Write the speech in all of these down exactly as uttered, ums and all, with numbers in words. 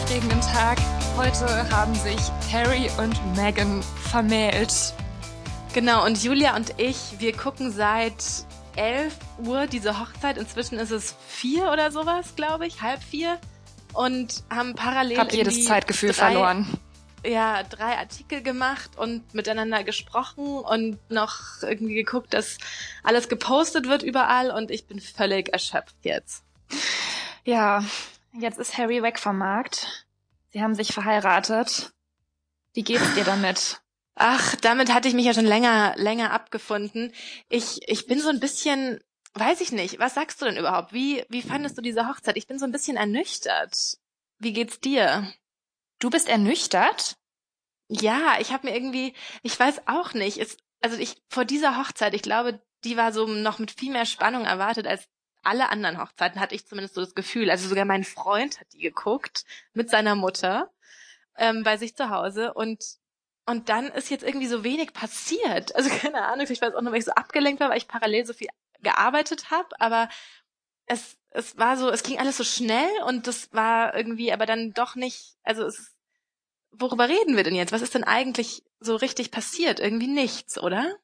aufregenden Tag. Heute haben sich Harry und Meghan vermählt. Genau, und Julia und ich, wir gucken seit elf Uhr diese Hochzeit. Inzwischen ist es vier oder sowas, glaube ich, halb vier. Und haben parallel Hab jedes Zeitgefühl drei, verloren. Ja, drei Artikel gemacht und miteinander gesprochen und noch irgendwie geguckt, dass alles gepostet wird überall. Und ich bin völlig erschöpft jetzt. Ja, jetzt ist Harry weg vom Markt. Sie haben sich verheiratet. Wie geht's dir damit? Ach, damit hatte ich mich ja schon länger, länger abgefunden. Ich, ich bin so ein bisschen, weiß ich nicht, was sagst du denn überhaupt? Wie, wie fandest du diese Hochzeit? Ich bin so ein bisschen ernüchtert. Wie geht's dir? Du bist ernüchtert? Ja, ich habe mir irgendwie, ich weiß auch nicht, es, also ich, vor dieser Hochzeit, ich glaube, die war so noch mit viel mehr Spannung erwartet als alle anderen Hochzeiten, hatte ich zumindest so das Gefühl. Also sogar mein Freund hat die geguckt mit seiner Mutter ähm, bei sich zu Hause und Und dann ist jetzt irgendwie so wenig passiert. Also keine Ahnung, ich weiß auch nur, weil ich so abgelenkt war, weil ich parallel so viel gearbeitet habe. Aber es es war so, es ging alles so schnell und das war irgendwie aber dann doch nicht, also es, worüber reden wir denn jetzt? Was ist denn eigentlich so richtig passiert? Irgendwie nichts, oder?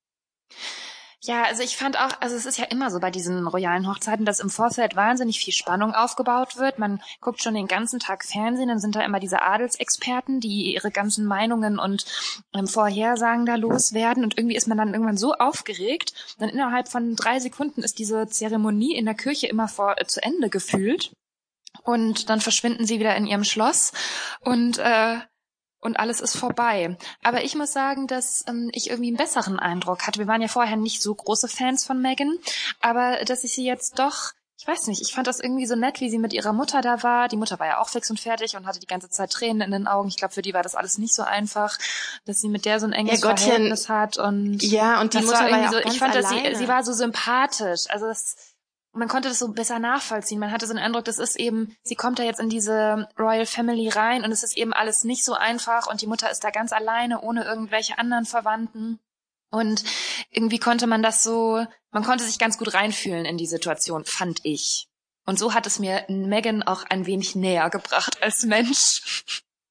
Ja, also ich fand auch, also es ist ja immer so bei diesen royalen Hochzeiten, dass im Vorfeld wahnsinnig viel Spannung aufgebaut wird. Man guckt schon den ganzen Tag Fernsehen, dann sind da immer diese Adelsexperten, die ihre ganzen Meinungen und ähm, Vorhersagen da loswerden. Und irgendwie ist man dann irgendwann so aufgeregt, dann innerhalb von drei Sekunden ist diese Zeremonie in der Kirche immer vor äh, zu Ende gefühlt. Und dann verschwinden sie wieder in ihrem Schloss und äh, und alles ist vorbei. Aber ich muss sagen, dass ähm, ich irgendwie einen besseren Eindruck hatte. Wir waren ja vorher nicht so große Fans von Meghan, aber dass ich sie jetzt doch, ich weiß nicht, ich fand das irgendwie so nett, wie sie mit ihrer Mutter da war. Die Mutter war ja auch fix und fertig und hatte die ganze Zeit Tränen in den Augen. Ich glaube, für die war das alles nicht so einfach, dass sie mit der so ein enges Ja, Gottchen, Verhältnis hat. Und ja, und die Mutter war, war ja auch so, ganz ich fand, dass alleine. sie, sie war so sympathisch. Also das, man konnte das so besser nachvollziehen. Man hatte so den Eindruck, das ist eben, sie kommt da jetzt in diese Royal Family rein und es ist eben alles nicht so einfach und die Mutter ist da ganz alleine, ohne irgendwelche anderen Verwandten. Und irgendwie konnte man das so, man konnte sich ganz gut reinfühlen in die Situation, fand ich. Und so hat es mir Meghan auch ein wenig näher gebracht als Mensch.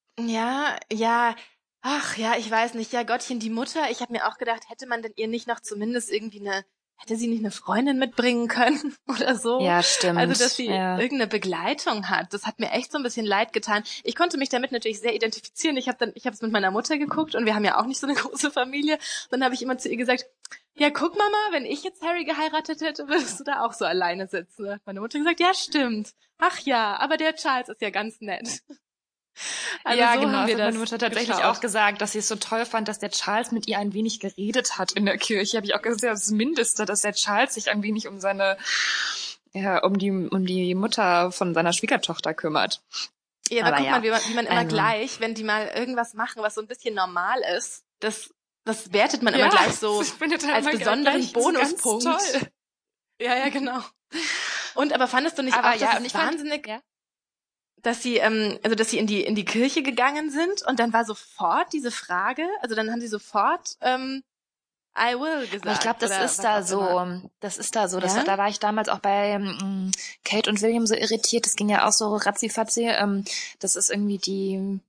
Ja, ja, ach ja, ich weiß nicht. Ja, Gottchen, die Mutter, ich habe mir auch gedacht, hätte man denn ihr nicht noch zumindest irgendwie eine, hätte sie nicht eine Freundin mitbringen können oder so? Ja, stimmt. Also, dass sie ja. irgendeine Begleitung hat. Das hat mir echt so ein bisschen leid getan. Ich konnte mich damit natürlich sehr identifizieren. Ich habe dann, ich habe es mit meiner Mutter geguckt und wir haben ja auch nicht so eine große Familie. Dann habe ich immer zu ihr gesagt, ja, guck Mama, wenn ich jetzt Harry geheiratet hätte, würdest du da auch so alleine sitzen. Hat meine Mutter gesagt, ja, stimmt. Ach ja, aber der Charles ist ja ganz nett. Also ja, so genau. Haben wir das hat meine Mutter tatsächlich geschaut. Auch gesagt, dass sie es so toll fand, dass der Charles mit ihr ein wenig geredet hat in der Kirche. Habe ich auch gesagt, das Mindeste, dass der Charles sich ein wenig um seine, ja, um die, um die Mutter von seiner Schwiegertochter kümmert. Ja, aber, aber guck ja. mal, wie man, wie man immer also. gleich, wenn die mal irgendwas machen, was so ein bisschen normal ist, das, das wertet man ja, immer gleich so halt als immer besonderen Bonuspunkt. Toll. Ja, ja, genau. Und aber fandest du nicht aber auch, ja, dass es wahnsinnig, fand, ja? dass sie, ähm, also dass sie in die in die Kirche gegangen sind und dann war sofort diese Frage, also dann haben sie sofort ähm, I will gesagt. Aber ich glaube, das ist da so, immer. das ist da so. Das ja? war, da war ich damals auch bei ähm, Kate und William so irritiert. Das ging ja auch so ratzifatzi. Ähm, das ist irgendwie die,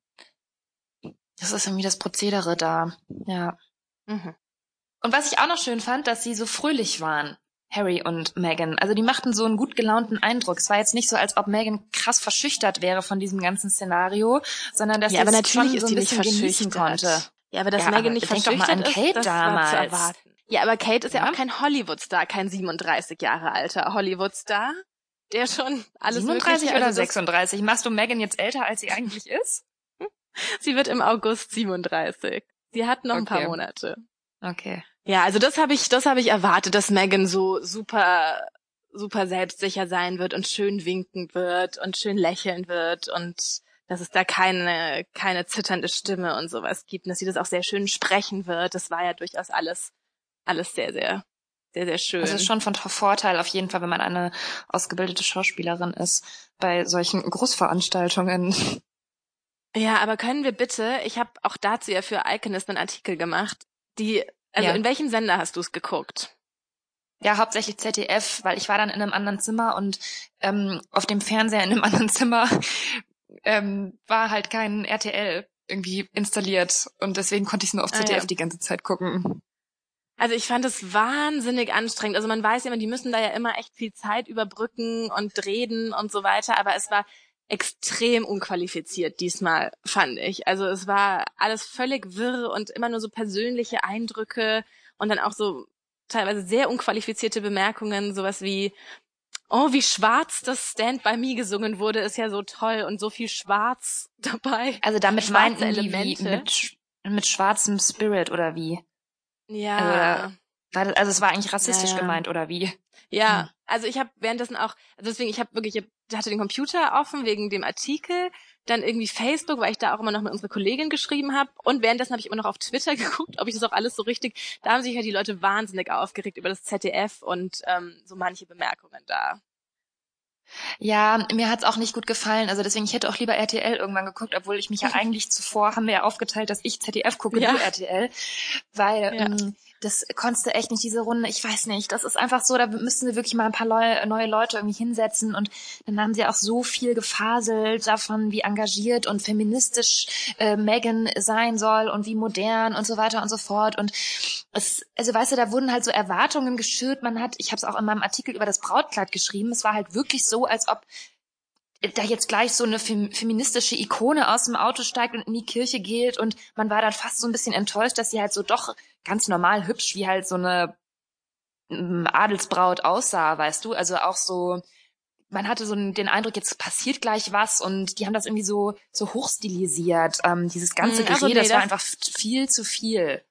das ist irgendwie das Prozedere da. Ja. Mhm. Und was ich auch noch schön fand, dass sie so fröhlich waren. Harry und Meghan. Also die machten so einen gut gelaunten Eindruck. Es war jetzt nicht so, als ob Meghan krass verschüchtert wäre von diesem ganzen Szenario, sondern dass ja, sie aber es schon ist so ein bisschen genießen konnte. Ja, aber dass ja, Meghan nicht verschüchtert doch mal an Kate ist, das damals. war zu erwarten. Ja, aber Kate ist ja, ja auch kein Hollywood-Star, kein siebenunddreißig Jahre alter Hollywood-Star, der schon alles siebenunddreißig mögliche, oder also sechsunddreißig? Machst du Meghan jetzt älter, als sie eigentlich ist? Sie wird im August siebenunddreißig. Sie hat noch okay. ein paar Monate. Okay. Ja, also das habe ich, das habe ich erwartet, dass Meghan so super, super selbstsicher sein wird und schön winken wird und schön lächeln wird und dass es da keine, keine zitternde Stimme und sowas gibt und dass sie das auch sehr schön sprechen wird. Das war ja durchaus alles, alles sehr, sehr, sehr, sehr schön. Also ist schon von Vorteil auf jeden Fall, wenn man eine ausgebildete Schauspielerin ist bei solchen Großveranstaltungen. Ja, aber können wir bitte, ich habe auch dazu ja für Iconist einen Artikel gemacht, die, also ja. in welchem Sender hast du es geguckt? Ja, hauptsächlich Z D F, weil ich war dann in einem anderen Zimmer und ähm, auf dem Fernseher in einem anderen Zimmer ähm, war halt kein R T L irgendwie installiert und deswegen konnte ich nur auf Z D F ah, ja. die ganze Zeit gucken. Also ich fand es wahnsinnig anstrengend. Also man weiß ja immer, die müssen da ja immer echt viel Zeit überbrücken und reden und so weiter, aber es war extrem unqualifiziert diesmal, fand ich. Also es war alles völlig wirr und immer nur so persönliche Eindrücke und dann auch so teilweise sehr unqualifizierte Bemerkungen, sowas wie, oh, wie schwarz das Stand By Me gesungen wurde, ist ja so toll und so viel Schwarz dabei. Also damit meinten Elemente. Die mit, mit schwarzem Spirit oder wie? Ja. Also, also es war eigentlich rassistisch ja, ja. gemeint, oder wie? Ja, hm. also ich habe währenddessen auch, also deswegen, ich habe wirklich, ich hatte den Computer offen wegen dem Artikel, dann irgendwie Facebook, weil ich da auch immer noch mit unserer Kollegin geschrieben habe und währenddessen habe ich immer noch auf Twitter geguckt, ob ich das auch alles so richtig, da haben sich ja die Leute wahnsinnig aufgeregt über das Z D F und ähm, so manche Bemerkungen da. Ja, mir hat's auch nicht gut gefallen. Also deswegen, ich hätte auch lieber R T L irgendwann geguckt, obwohl ich mich ja eigentlich zuvor, haben wir ja aufgeteilt, dass ich Z D F gucke, ja. du R T L. Weil ja. ähm, das konntest du echt nicht, diese Runde, ich weiß nicht, das ist einfach so, da müssten sie wirklich mal ein paar Leu- neue Leute irgendwie hinsetzen und dann haben sie auch so viel gefaselt davon, wie engagiert und feministisch äh, Meghan sein soll und wie modern und so weiter und so fort und es, also weißt du, da wurden halt so Erwartungen geschürt, man hat, ich habe es auch in meinem Artikel über das Brautkleid geschrieben, es war halt wirklich so, als ob da jetzt gleich so eine fem- feministische Ikone aus dem Auto steigt und in die Kirche geht und man war dann fast so ein bisschen enttäuscht, dass sie halt so doch ganz normal hübsch wie halt so eine ähm, Adelsbraut aussah, weißt du, also auch so, man hatte so den Eindruck, jetzt passiert gleich was und die haben das irgendwie so so hochstilisiert, ähm, dieses ganze Gerede, also nee, das, das war einfach viel zu viel.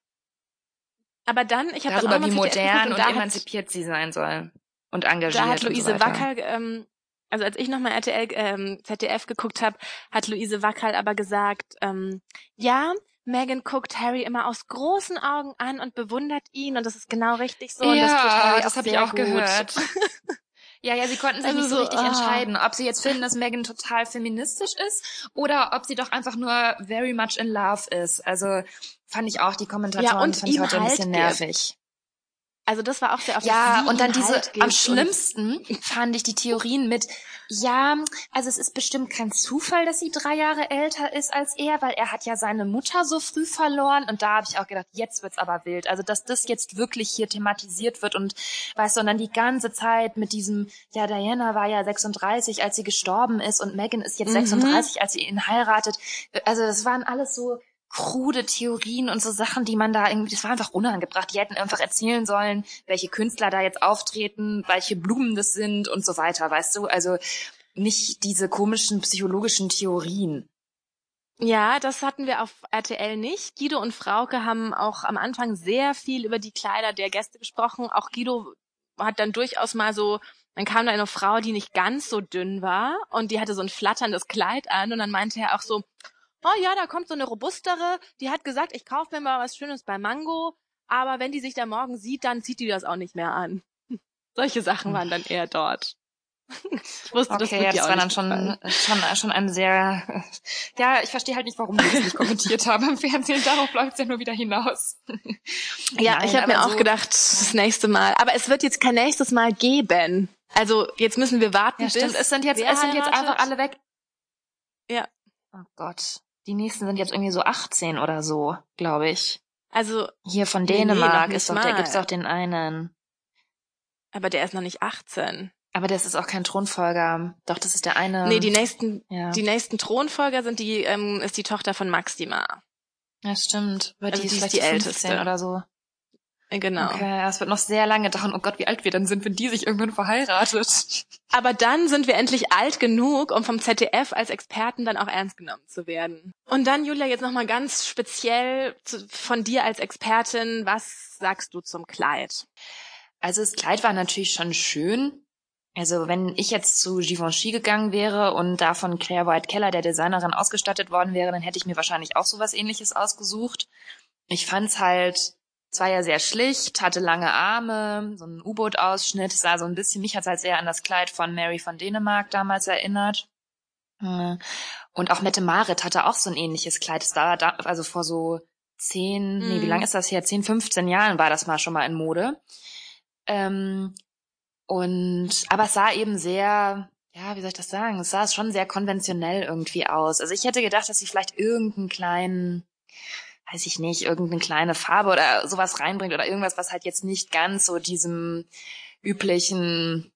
Aber dann, ich habe darüber, dann auch wie modern und, und emanzipiert hat, sie sein soll und engagiert. Da hat Luise und so Wackerl, ähm, also als ich nochmal R T L, ähm, Z D F geguckt habe, hat Luise Wackerl aber gesagt, ähm, ja, Meghan guckt Harry immer aus großen Augen an und bewundert ihn und das ist genau richtig so. Ja, und das tut Harry das habe ich auch gut. gehört. Ja, ja, sie konnten sich also nicht so, so richtig oh. entscheiden, ob sie jetzt finden, dass Meghan total feministisch ist oder ob sie doch einfach nur very much in love ist. Also fand ich auch die Kommentatoren ja, und fand ich heute halt ein bisschen nervig. Also das war auch sehr oft. Ja, und dann diese, halt am schlimmsten fand ich die Theorien mit, ja, also es ist bestimmt kein Zufall, dass sie drei Jahre älter ist als er, weil er hat ja seine Mutter so früh verloren und da habe ich auch gedacht, jetzt wird's aber wild. Also dass das jetzt wirklich hier thematisiert wird und weißt du, und dann die ganze Zeit mit diesem, ja, Diana war ja sechsunddreißig, als sie gestorben ist und Meghan ist jetzt mhm. sechsunddreißig, als sie ihn heiratet. Also das waren alles so krude Theorien und so Sachen, die man da irgendwie, das war einfach unangebracht. Die hätten einfach erzählen sollen, welche Künstler da jetzt auftreten, welche Blumen das sind und so weiter, weißt du? Also nicht diese komischen psychologischen Theorien. Ja, das hatten wir auf R T L nicht. Guido und Frauke haben auch am Anfang sehr viel über die Kleider der Gäste gesprochen. Auch Guido hat dann durchaus mal so, dann kam da eine Frau, die nicht ganz so dünn war und die hatte so ein flatterndes Kleid an und dann meinte er auch so, oh ja, da kommt so eine robustere, die hat gesagt, ich kaufe mir mal was Schönes bei Mango, aber wenn die sich da morgen sieht, dann zieht die das auch nicht mehr an. Solche Sachen waren dann eher dort. Ich wusste, okay, das, ja, das war dann schon, schon schon ein sehr, ja, ich verstehe halt nicht, warum die das nicht kommentiert haben im Fernsehen, darauf läuft's ja nur wieder hinaus. Ja, Nein, ich habe mir auch so gedacht, das nächste Mal, aber es wird jetzt kein nächstes Mal geben. Also jetzt müssen wir warten, ja, stimmt. bis es sind jetzt, es sind jetzt einfach alle weg. Ja. Oh Gott. Die nächsten sind jetzt irgendwie so achtzehn oder so, glaube ich. Also hier von Dänemark nee, ist doch, der gibt's doch den einen. Aber der ist noch nicht achtzehn. Aber das ist auch kein Thronfolger. Doch, das ist der eine. Nee, die nächsten, ja. die nächsten Thronfolger sind die, ähm, ist die Tochter von Maxima. Ja, stimmt. Weil also die ist die vielleicht ist die älteste älteste oder so. Genau. Okay, es wird noch sehr lange dauern. Oh Gott, wie alt wir dann sind, wenn die sich irgendwann verheiratet. Aber dann sind wir endlich alt genug, um vom Z D F als Experten dann auch ernst genommen zu werden. Und dann, Julia, jetzt nochmal ganz speziell zu, von dir als Expertin, was sagst du zum Kleid? Also das Kleid war natürlich schon schön. Also wenn ich jetzt zu Givenchy gegangen wäre und da von Claire White Keller, der Designerin, ausgestattet worden wäre, dann hätte ich mir wahrscheinlich auch sowas Ähnliches ausgesucht. Ich fand's halt, es war ja sehr schlicht, hatte lange Arme, so ein U-Boot-Ausschnitt, sah so ein bisschen, mich hat's halt sehr an das Kleid von Mary von Dänemark damals erinnert. Und auch Mette Marit hatte auch so ein ähnliches Kleid. Das war da, also vor so zehn, mm. nee, wie lang ist das her? zehn, fünfzehn Jahren war das mal schon mal in Mode. Ähm, und, aber es sah eben sehr, ja, wie soll ich das sagen? Es sah schon sehr konventionell irgendwie aus. Also ich hätte gedacht, dass sie vielleicht irgendeinen kleinen, weiß ich nicht, irgendeine kleine Farbe oder sowas reinbringt oder irgendwas, was halt jetzt nicht ganz so diesem üblichen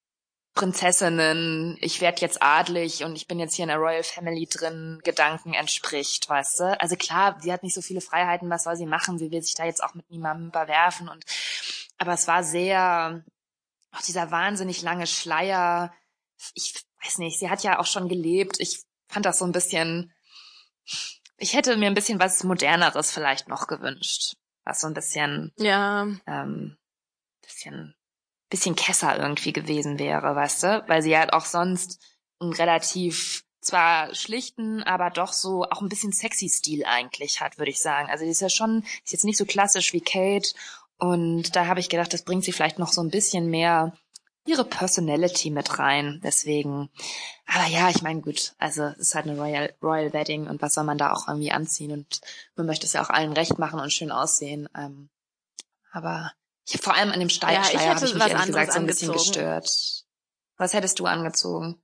Prinzessinnen, ich werde jetzt adlig und ich bin jetzt hier in der Royal Family drin, Gedanken entspricht, weißt du? Also klar, sie hat nicht so viele Freiheiten, was soll sie machen? Sie will sich da jetzt auch mit niemandem überwerfen und, aber es war sehr, auch dieser wahnsinnig lange Schleier, ich weiß nicht, sie hat ja auch schon gelebt, ich fand das so ein bisschen, ich hätte mir ein bisschen was Moderneres vielleicht noch gewünscht, was so ein bisschen, Ja, ähm, bisschen bisschen Kesser irgendwie gewesen wäre, weißt du? Weil sie halt auch sonst einen relativ zwar schlichten, aber doch so auch ein bisschen sexy Stil eigentlich hat, würde ich sagen. Also die ist ja schon, ist jetzt nicht so klassisch wie Kate und da habe ich gedacht, das bringt sie vielleicht noch so ein bisschen mehr ihre Personality mit rein. Deswegen, aber ja, ich meine, gut, also es ist halt eine Royal, Royal Wedding und was soll man da auch irgendwie anziehen und man möchte es ja auch allen recht machen und schön aussehen. Ähm, aber ich, vor allem an dem Ste- ja, ich Schleier habe hätte ich mich was ehrlich gesagt anderes so ein bisschen angezogen. gestört. Was hättest du angezogen?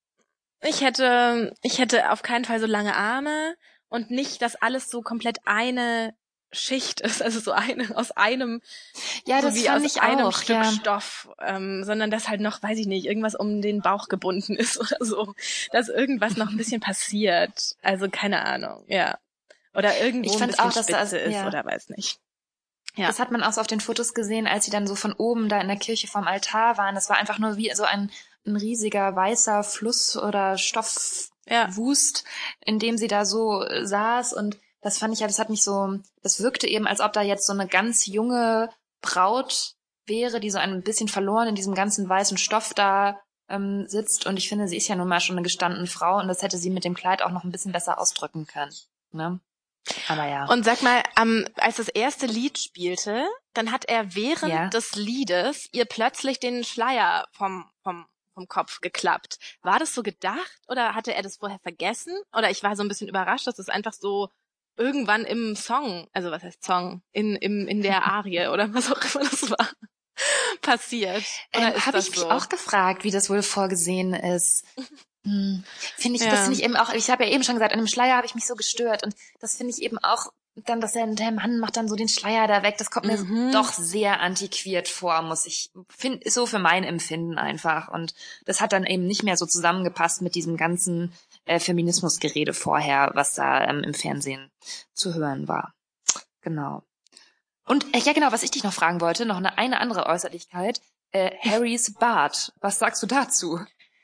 Ich hätte, ich hätte auf keinen Fall so lange Arme und nicht, dass alles so komplett eine Schicht ist, also so eine aus einem, Ja, so das wie fand aus ich einem auch, Stück ja. Stoff, ähm, sondern dass halt noch, weiß ich nicht, irgendwas um den Bauch gebunden ist oder so, dass irgendwas noch ein bisschen passiert. Also keine Ahnung, ja. Oder irgendwo Ich ein fand bisschen auch, dass das, spitze ist ja, oder weiß nicht. Ja. das hat man auch so auf den Fotos gesehen, als sie dann so von oben da in der Kirche vom Altar waren. Das war einfach nur wie so ein, ein riesiger weißer Fluss oder Ja. Stoffwust, in dem sie da so äh, saß. Und das fand ich ja, das hat mich so, das wirkte eben, als ob da jetzt so eine ganz junge Braut wäre, die so ein bisschen verloren in diesem ganzen weißen Stoff da ähm, sitzt. Und ich finde, sie ist ja nun mal schon eine gestandene Frau und das hätte sie mit dem Kleid auch noch ein bisschen besser ausdrücken können. Ne? Aber ja. Und sag mal, ähm, als das erste Lied spielte, dann hat er während Ja. des Liedes ihr plötzlich den Schleier vom, vom, vom Kopf geklappt. War das so gedacht oder hatte er das vorher vergessen? Oder ich war so ein bisschen überrascht, dass es einfach so irgendwann im Song, also was heißt Song, in, im, in der Arie oder was auch immer das war, passiert. Oder Ähm, ist habe das ich mich so? auch gefragt, wie das wohl vorgesehen ist. Hm. Finde ich, Ja. das finde ich eben auch, ich habe ja eben schon gesagt, an dem Schleier habe ich mich so gestört und das finde ich eben auch dann, dass der, der Mann macht dann so den Schleier da weg, das kommt mir Mhm. doch sehr antiquiert vor, muss ich, find, ist so für mein Empfinden einfach und das hat dann eben nicht mehr so zusammengepasst mit diesem ganzen äh, Feminismusgerede vorher, was da ähm, im Fernsehen zu hören war. Genau. Und äh, ja genau, was ich dich noch fragen wollte, noch eine, eine andere Äußerlichkeit, äh, Harrys Bart, was sagst du dazu?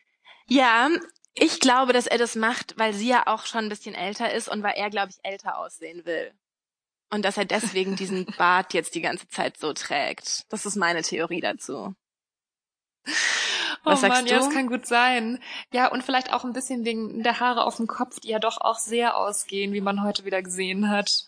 Ja, ich glaube, dass er das macht, weil sie ja auch schon ein bisschen älter ist und weil er, glaube ich, älter aussehen will. Und dass er deswegen diesen Bart jetzt die ganze Zeit so trägt. Das ist meine Theorie dazu. Was oh sagst Mann, du? ja, das kann gut sein. Ja, und vielleicht auch ein bisschen wegen der Haare auf dem Kopf, die ja doch auch sehr ausgehen, wie man heute wieder gesehen hat.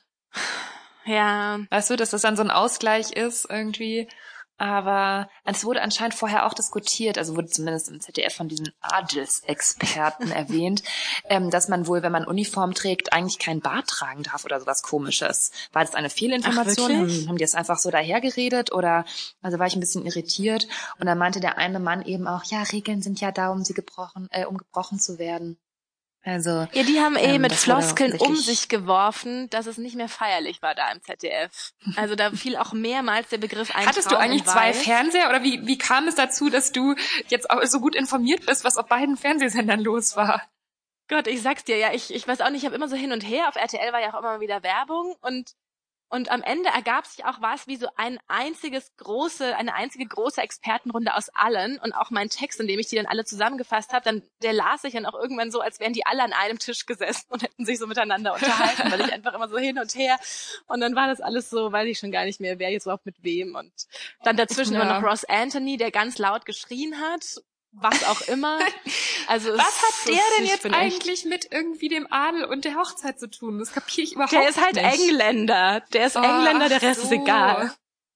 Ja. Weißt du, dass das dann so ein Ausgleich ist irgendwie. Aber es wurde anscheinend vorher auch diskutiert, also wurde zumindest im Z D F von diesen Adelsexperten erwähnt, ähm, dass man wohl, wenn man Uniform trägt, eigentlich keinen Bart tragen darf oder sowas Komisches. War das eine Fehlinformation? Ach, haben, wirklich? haben die das einfach so dahergeredet oder, also war ich ein bisschen irritiert. Und dann meinte der eine Mann eben auch, ja, Regeln sind ja da, um sie gebrochen, äh, um gebrochen zu werden. Also, Ja, die haben eh ähm, mit das wurde Floskeln um offensichtlich- sich geworfen, dass es nicht mehr feierlich war da im Z D F. Also da fiel auch mehrmals der Begriff ein Hattest du Traum eigentlich in zwei Weiß. Fernseher oder wie, wie kam es dazu, dass du jetzt auch so gut informiert bist, was auf beiden Fernsehsendern los war? Gott, ich sag's dir, ja, ich, ich weiß auch nicht, ich habe immer so hin und her. Auf R T L war ja auch immer wieder Werbung und und am Ende ergab sich auch was wie so ein einziges große, eine einzige große Expertenrunde aus allen und auch mein Text, in dem ich die dann alle zusammengefasst habe, dann der las sich dann auch irgendwann so, als wären die alle an einem Tisch gesessen und hätten sich so miteinander unterhalten, weil ich einfach immer so hin und her und dann war das alles so, weiß ich schon gar nicht mehr, wer jetzt überhaupt mit wem und dann dazwischen Ja. immer noch Ross Anthony, der ganz laut geschrien hat, was auch immer. Also es, Was hat der es, denn ich jetzt bin echt- eigentlich mit irgendwie dem Adel und der Hochzeit zu tun? Das kapiere ich überhaupt Der ist halt nicht. Engländer. Der ist Oh, Engländer, der ach Rest ist so. egal.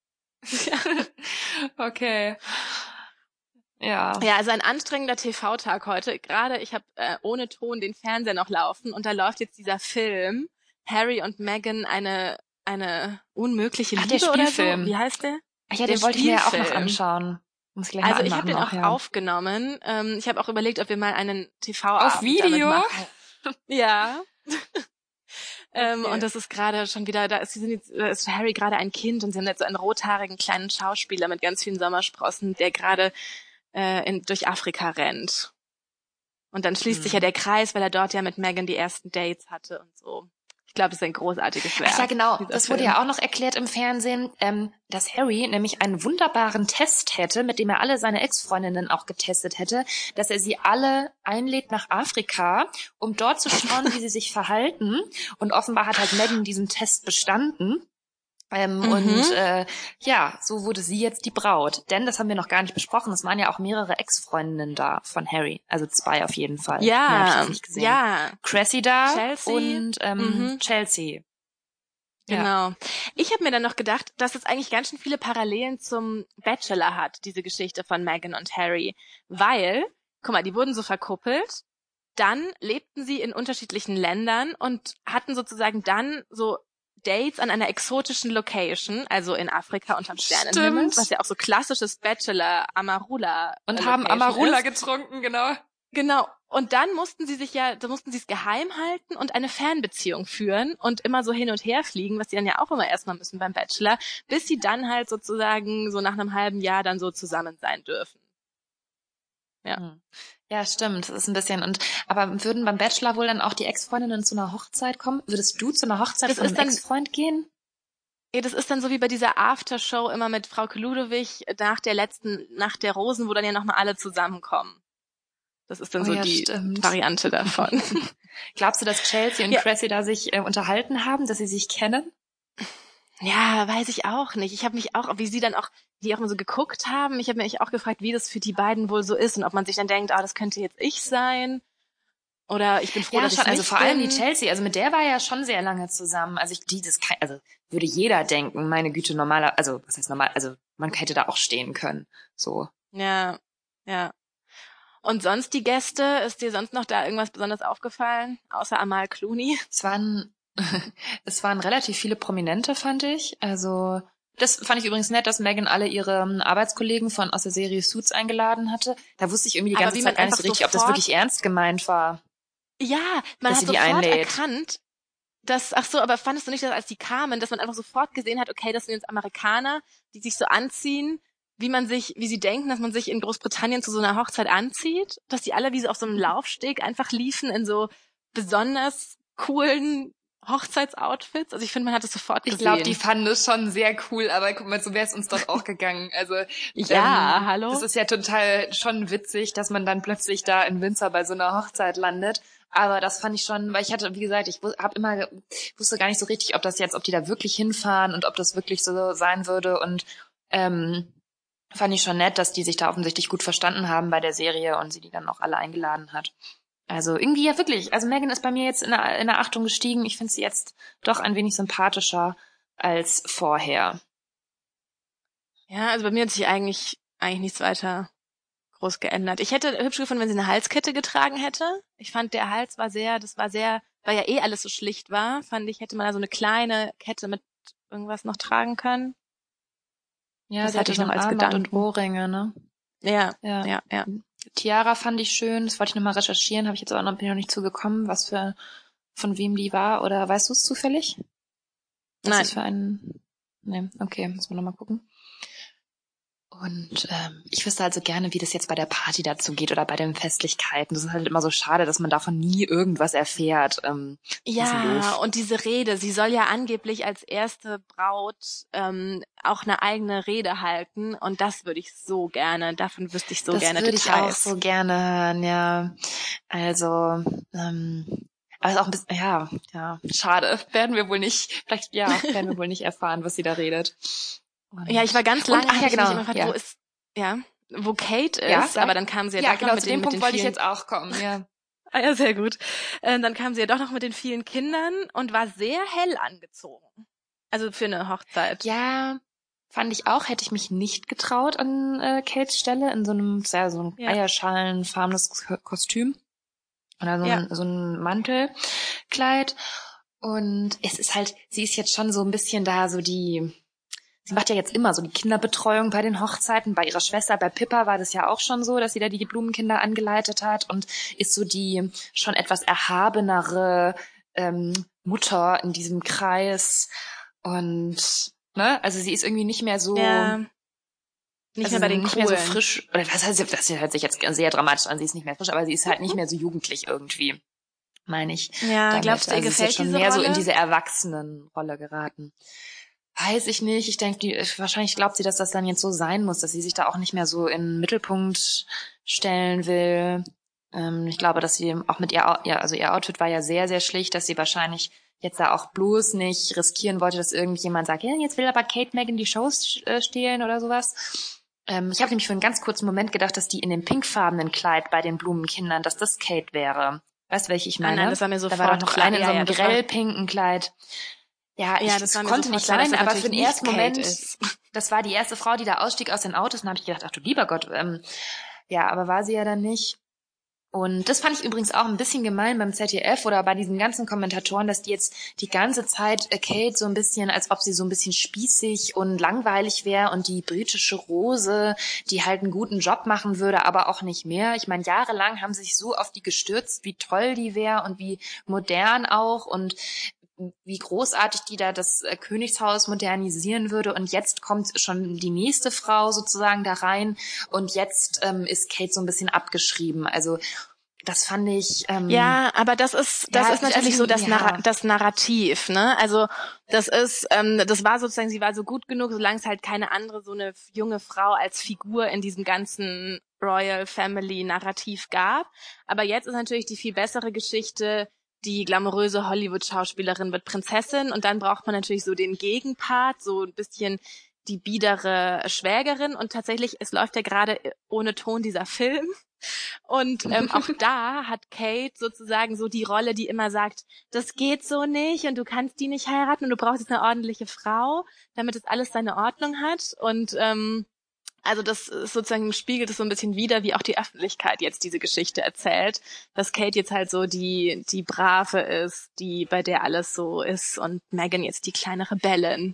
Okay. Ja. Ja, also ein anstrengender T V-Tag heute. Gerade ich habe äh, ohne Ton den Fernseher noch laufen und da läuft jetzt dieser Film Harry und Meghan eine eine unmögliche Ach, der Liebe oder so. Spielfilm. Wie heißt der? Ach ja, Der den wollte ich mir ja auch noch Spielfilm. anschauen. Muss ich gleich Also mal ich habe den auch ja. aufgenommen. Ähm, ich habe auch überlegt, ob wir mal einen T V auf Video damit machen. Ja. Okay. Ähm, und das ist gerade schon wieder, da ist, sind jetzt, da ist für Harry gerade ein Kind und sie haben jetzt so einen rothaarigen kleinen Schauspieler mit ganz vielen Sommersprossen, der gerade äh, in, durch Afrika rennt. Und dann schließt hm. sich ja der Kreis, weil er dort ja mit Meghan die ersten Dates hatte und so. Ich glaube, das ist ein großartiges Werk. Ach ja, genau. Das Film. wurde ja auch noch erklärt im Fernsehen, ähm, dass Harry nämlich einen wunderbaren Test hätte, mit dem er alle seine Ex-Freundinnen auch getestet hätte, dass er sie alle einlädt nach Afrika, um dort zu schauen, wie sie sich verhalten. Und offenbar hat halt Meghan diesen Test bestanden. Ähm, mhm. Und äh, ja, so wurde sie jetzt die Braut. Denn, das haben wir noch gar nicht besprochen, es waren ja auch mehrere Ex-Freundinnen da von Harry. Also zwei auf jeden Fall. Ja, Mehr hab ich jetzt nicht gesehen. ja. Cressida Chelsea. und ähm, mhm. Chelsea. Genau. Ja. Ich habe mir dann noch gedacht, dass es eigentlich ganz schön viele Parallelen zum Bachelor hat, diese Geschichte von Meghan und Harry. Weil, guck mal, die wurden so verkuppelt, dann lebten sie in unterschiedlichen Ländern und hatten sozusagen dann so Dates an einer exotischen Location, also in Afrika unterm Sternenhimmel, was ja auch so klassisches Bachelor Amarula und Location haben Amarula ist. getrunken, genau. Genau. Und dann mussten sie sich ja, da mussten sie es geheim halten und eine Fernbeziehung führen und immer so hin und her fliegen, was sie dann ja auch immer erstmal müssen beim Bachelor, bis sie dann halt sozusagen so nach einem halben Jahr dann so zusammen sein dürfen. Ja. Ja, stimmt. Das ist ein bisschen, und, aber würden beim Bachelor wohl dann auch die Ex-Freundinnen zu einer Hochzeit kommen? Würdest du zu einer Hochzeit das von einem dann, Ex-Freund gehen? Ja, das ist dann so wie bei dieser Aftershow immer mit Frau Ludewig nach der letzten Nacht der Rosen, wo dann ja nochmal alle zusammenkommen. Das ist dann oh so ja, die stimmt. Variante davon. Glaubst du, dass Chelsea und ja. Cressida sich äh, unterhalten haben, dass sie sich kennen? Ja, weiß ich auch nicht. Ich habe mich auch, wie sie dann auch, die auch immer so geguckt haben, ich habe mich auch gefragt, wie das für die beiden wohl so ist und ob man sich dann denkt, ah, das könnte jetzt ich sein. Oder ich bin froh, ja, dass schon, ich also nicht vor bin. allem die Chelsea, also mit der war ja schon sehr lange zusammen. Also ich, die, das kann, also würde jeder denken, meine Güte, normaler, also was heißt normal, also man hätte da auch stehen können, so. Ja, ja. Und sonst die Gäste, ist dir sonst noch da irgendwas besonders aufgefallen, außer Amal Clooney? Es waren, es waren relativ viele Prominente, fand ich. Also das fand ich übrigens nett, dass Meghan alle ihre Arbeitskollegen von aus der Serie Suits eingeladen hatte. Da wusste ich irgendwie die ganze Zeit gar nicht so richtig, ob das wirklich ernst gemeint war. Ja, man hat sofort einlädt. erkannt, dass, ach so, aber fandest du nicht, dass als die kamen, dass man einfach sofort gesehen hat, okay, das sind jetzt Amerikaner, die sich so anziehen, wie man sich, wie sie denken, dass man sich in Großbritannien zu so einer Hochzeit anzieht, dass die alle wie so auf so einem Laufsteg einfach liefen in so besonders coolen Hochzeitsoutfits. Also ich finde, man hat es sofort gesehen. Ich glaube, die fanden es schon sehr cool, aber guck mal, so wäre es uns dort auch gegangen. Also ja, ähm, hallo. Das ist ja total schon witzig, dass man dann plötzlich da in Windsor bei so einer Hochzeit landet. Aber das fand ich schon, weil ich hatte, wie gesagt, ich habe immer wusste gar nicht so richtig, ob das jetzt, ob die da wirklich hinfahren und ob das wirklich so sein würde. Und ähm, fand ich schon nett, dass die sich da offensichtlich gut verstanden haben bei der Serie und sie die dann auch alle eingeladen hat. Also irgendwie ja wirklich. Also Meghan ist bei mir jetzt in der, in der Achtung gestiegen. Ich finde sie jetzt doch ein wenig sympathischer als vorher. Ja, also bei mir hat sich eigentlich eigentlich nichts weiter groß geändert. Ich hätte hübsch gefunden, wenn sie eine Halskette getragen hätte. Ich fand, der Hals war sehr, das war sehr, weil ja eh alles so schlicht war, fand ich, hätte man da so eine kleine Kette mit irgendwas noch tragen können. Ja, das sie hatte so ein Armband und Ohrringe, ne? Ja, ja, ja, ja. Tiara fand ich schön, das wollte ich nochmal recherchieren, habe ich jetzt aber noch, bin noch nicht zugekommen, was für, von wem die war, oder weißt du es zufällig? Was Nein. ist für einen, nee, okay, müssen wir nochmal gucken. Und ähm, ich wüsste also gerne, wie das jetzt bei der Party dazu geht oder bei den Festlichkeiten. Das ist halt immer so schade, dass man davon nie irgendwas erfährt. Ähm, ja, und diese Rede, sie soll ja angeblich als erste Braut ähm, auch eine eigene Rede halten. Und das würde ich so gerne, davon wüsste ich so das gerne würde Details. Ich auch so gerne hören, ja. Also, ähm, aber ist auch ein bisschen, ja, ja, schade. Werden wir wohl nicht, vielleicht, ja, werden wir wohl nicht erfahren, was sie da redet. Und ja, ich war ganz lange, und, ach, ja, genau, ich immer gefragt, ja. wo ist, ja, wo Kate ist, ja, aber dann kam sie ja, ja doch genau, noch mit zu den, dem Punkt mit den wollte vielen, ich jetzt auch kommen, ja. Ah ja, sehr gut. Äh, dann kam sie ja doch noch mit den vielen Kindern und war sehr hell angezogen. Also für eine Hochzeit. Ja, fand ich auch, hätte ich mich nicht getraut an äh, Kates Stelle in so einem, ja, so ein Ja. eierschalenfarbenes Kostüm. Oder so, Ja. ein, so ein Mantelkleid. Und es ist halt, sie ist jetzt schon so ein bisschen da, so die, sie macht ja jetzt immer so die Kinderbetreuung bei den Hochzeiten. Bei ihrer Schwester, bei Pippa war das ja auch schon so, dass sie da die Blumenkinder angeleitet hat und ist so die schon etwas erhabenere ähm, Mutter in diesem Kreis. Und, ne, also sie ist irgendwie nicht mehr so... Ja. Nicht also mehr bei den nicht Coolen. mehr so frisch, oder was heißt, das hört sich jetzt sehr dramatisch an, sie ist nicht mehr frisch, aber sie ist halt nicht mehr so jugendlich irgendwie, meine ich. Ja, damit. glaubst du, ihr also sie ist gefällt jetzt schon diese mehr Rolle? so in diese Erwachsenenrolle geraten. Weiß ich nicht, ich denke, die, wahrscheinlich glaubt sie, dass das dann jetzt so sein muss, dass sie sich da auch nicht mehr so in den Mittelpunkt stellen will. Ähm, ich glaube, dass sie auch mit ihr, ja, also ihr Outfit war ja sehr, sehr schlicht, dass sie wahrscheinlich jetzt da auch bloß nicht riskieren wollte, dass irgendjemand sagt, ja, jetzt will aber Kate Meghan die Shows äh, stehlen oder sowas. Ähm, ich habe nämlich für einen ganz kurzen Moment gedacht, dass die in dem pinkfarbenen Kleid bei den Blumenkindern, dass das Kate wäre. Weißt du, welche ich meine? Ah, nein, das war mir da war sofort doch noch klar. eine in Ja, so einem ja, das war- grell pinken Kleid. Ja, ich Ja, das war mir konnte sofort nicht klar, dass sein, das aber für den natürlich ersten nicht Moment, Kate ist. das war die erste Frau, die da ausstieg aus den Autos, und da habe ich gedacht, ach du lieber Gott, ähm, ja, aber war sie ja dann nicht. Und das fand ich übrigens auch ein bisschen gemein beim Z D F oder bei diesen ganzen Kommentatoren, dass die jetzt die ganze Zeit äh, Kate so ein bisschen, als ob sie so ein bisschen spießig und langweilig wäre und die britische Rose, die halt einen guten Job machen würde, aber auch nicht mehr. Ich meine, jahrelang haben sie sich so auf die gestürzt, wie toll die wäre und wie modern auch und wie großartig die da das äh, Königshaus modernisieren würde. Und jetzt kommt schon die nächste Frau sozusagen da rein und jetzt ähm, ist Kate so ein bisschen abgeschrieben. Also das fand ich... Ähm, Ja, aber das ist das ja, ist natürlich also, so das, ja. Narra- das Narrativ, ne? Also das ist, ähm, das war sozusagen, sie war so gut genug, solange es halt keine andere so eine junge Frau als Figur in diesem ganzen Royal Family Narrativ gab. Aber jetzt ist natürlich die viel bessere Geschichte, die glamouröse Hollywood-Schauspielerin wird Prinzessin und dann braucht man natürlich so den Gegenpart, so ein bisschen die biedere Schwägerin und tatsächlich, es läuft ja gerade ohne Ton dieser Film und ähm, auch da hat Kate sozusagen so die Rolle, die immer sagt, das geht so nicht und du kannst die nicht heiraten und du brauchst jetzt eine ordentliche Frau, damit es alles seine Ordnung hat und ähm, also das ist sozusagen spiegelt es so ein bisschen wider, wie auch die Öffentlichkeit jetzt diese Geschichte erzählt, dass Kate jetzt halt so die die Brave ist, die bei der alles so ist und Meghan jetzt die kleine Rebellin.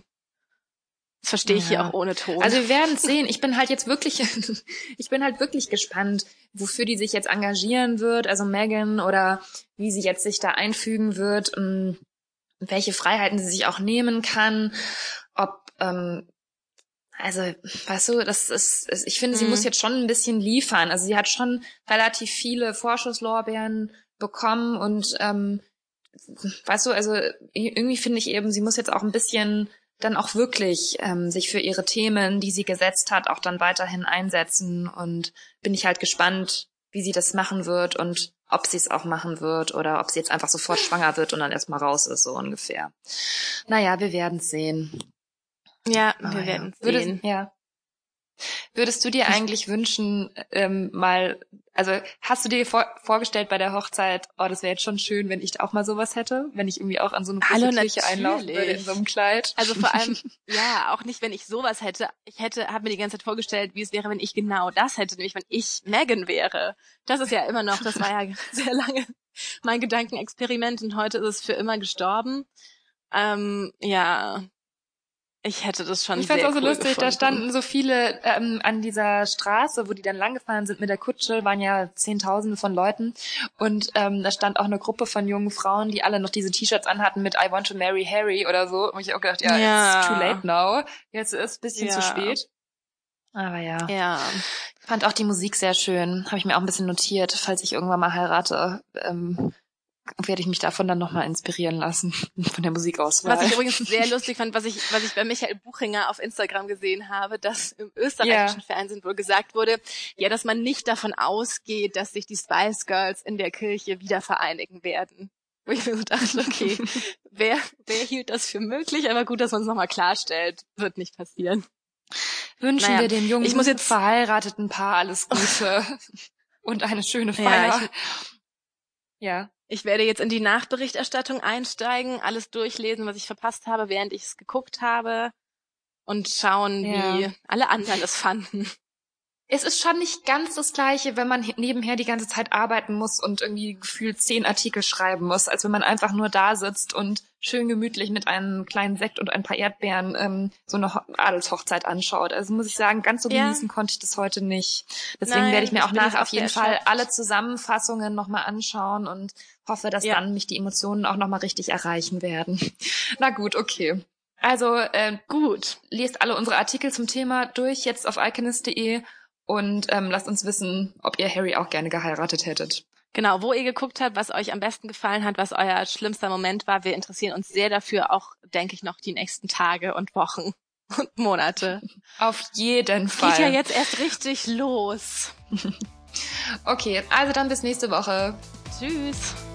Das verstehe ich Ja. hier auch ohne Ton. Also wir werden es sehen. Ich bin halt jetzt wirklich, ich bin halt wirklich gespannt, wofür die sich jetzt engagieren wird, also Meghan, oder wie sie jetzt sich da einfügen wird, um, welche Freiheiten sie sich auch nehmen kann, ob ähm, also, weißt du, das ist, ist ich finde, sie Mhm. muss jetzt schon ein bisschen liefern. Also sie hat schon relativ viele Vorschusslorbeeren bekommen und ähm, weißt du, also irgendwie finde ich eben, sie muss jetzt auch ein bisschen dann auch wirklich ähm, sich für ihre Themen, die sie gesetzt hat, auch dann weiterhin einsetzen und bin ich halt gespannt, wie sie das machen wird und ob sie es auch machen wird oder ob sie jetzt einfach sofort schwanger wird und dann erstmal raus ist, so ungefähr. Naja, wir werden es sehen. Ja, Aber wir ja. werden Würdest, sehen. ja. Würdest du dir eigentlich wünschen, ähm, mal, also hast du dir vor, vorgestellt bei der Hochzeit, oh, das wäre jetzt schon schön, wenn ich auch mal sowas hätte, wenn ich irgendwie auch an so eine große Hallo, Kirche einlaufen natürlich. würde in so einem Kleid? Also vor allem, ja, auch nicht, wenn ich sowas hätte. Ich hätte, habe mir die ganze Zeit vorgestellt, wie es wäre, wenn ich genau das hätte, nämlich wenn ich Meghan wäre. Das ist ja immer noch, das war ja sehr lange mein Gedankenexperiment und heute ist es für immer gestorben. Ähm, ja, ich hätte das schon Ich sehr fand's auch so cool lustig, gefunden. da standen so viele ähm, an dieser Straße, wo die dann langgefahren sind mit der Kutsche, waren ja Zehntausende von Leuten und ähm, da stand auch eine Gruppe von jungen Frauen, die alle noch diese T-Shirts anhatten mit I want to marry Harry oder so und ich auch gedacht, ja, Ja. it's too late now, jetzt ist ein bisschen Ja. zu spät. Aber ja. Ja. Ich fand auch die Musik sehr schön, habe ich mir auch ein bisschen notiert, falls ich irgendwann mal heirate, ähm, werde ich mich davon dann nochmal inspirieren lassen, von der Musikauswahl. Was ich übrigens sehr lustig fand, was ich, was ich bei Michael Buchinger auf Instagram gesehen habe, dass im österreichischen Ja. Fernsehen wohl gesagt wurde, ja, dass man nicht davon ausgeht, dass sich die Spice Girls in der Kirche wieder vereinigen werden. Wo ich mir so dachte, okay, wer, wer hielt das für möglich? Aber gut, dass man es nochmal klarstellt, wird nicht passieren. Wünschen Naja, wir dem jungen, ich muss jetzt- verheirateten Paar alles Gute und eine schöne Ja, Feier. ich- Ja. Ich werde jetzt in die Nachberichterstattung einsteigen, alles durchlesen, was ich verpasst habe, während ich es geguckt habe und schauen, Ja. wie alle anderen es fanden. Es ist schon nicht ganz das Gleiche, wenn man nebenher die ganze Zeit arbeiten muss und irgendwie gefühlt zehn Artikel schreiben muss, als wenn man einfach nur da sitzt und schön gemütlich mit einem kleinen Sekt und ein paar Erdbeeren ähm, so eine Ho- Adelshochzeit anschaut. Also muss ich sagen, ganz so Ja. genießen konnte ich das heute nicht. Deswegen Nein, werde ich mir ich auch bin nach jetzt auch auf jeden sehr Fall erschöpft. alle Zusammenfassungen nochmal anschauen und hoffe, dass Ja. dann mich die Emotionen auch nochmal richtig erreichen werden. Na gut, okay. Also äh, Gut. lest alle unsere Artikel zum Thema durch, jetzt auf iconist punkt de und ähm, lasst uns wissen, ob ihr Harry auch gerne geheiratet hättet. Genau, wo ihr geguckt habt, was euch am besten gefallen hat, was euer schlimmster Moment war. Wir interessieren uns sehr dafür, auch, denke ich, noch die nächsten Tage und Wochen und Monate. Auf jeden Fall. Geht ja jetzt erst richtig los. Okay, also dann bis nächste Woche. Tschüss.